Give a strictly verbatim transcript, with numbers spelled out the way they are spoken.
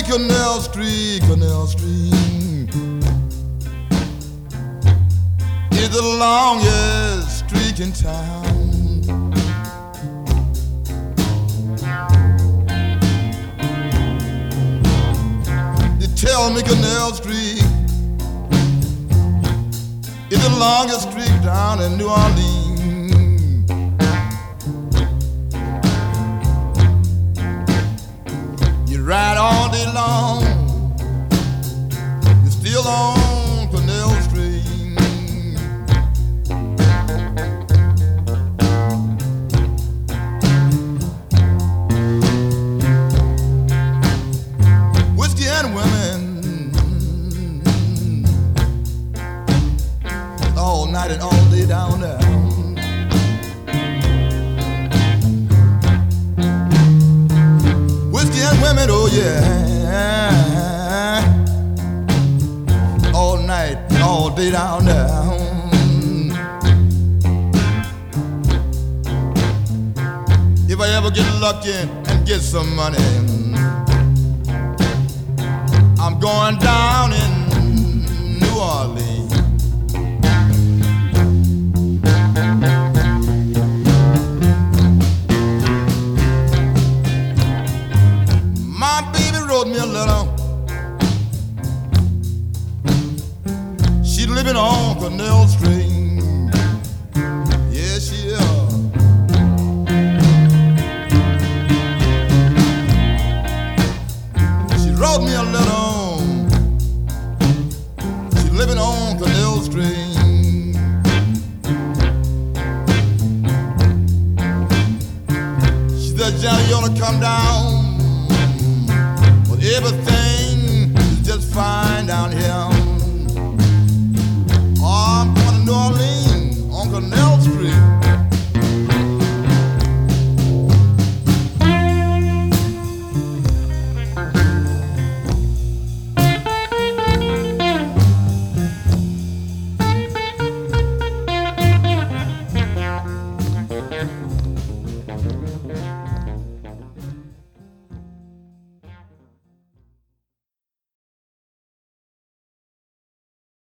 Canal Street, Canal Street is the longest street in town. They tell me Canal Street is the longest street down in New Orleans. You ride all day long, you're still on Canal Street. Whiskey and women all night and all day down there. Whiskey and women, oh yeah, all night, all day down there. If I ever get lucky and get some money, I'm going down in New Orleans. My baby wrote me a letter. She living on Canal Street. Yeah, she is. She wrote me a letter. She living on Canal Street. She said, Johnny, you ought to come down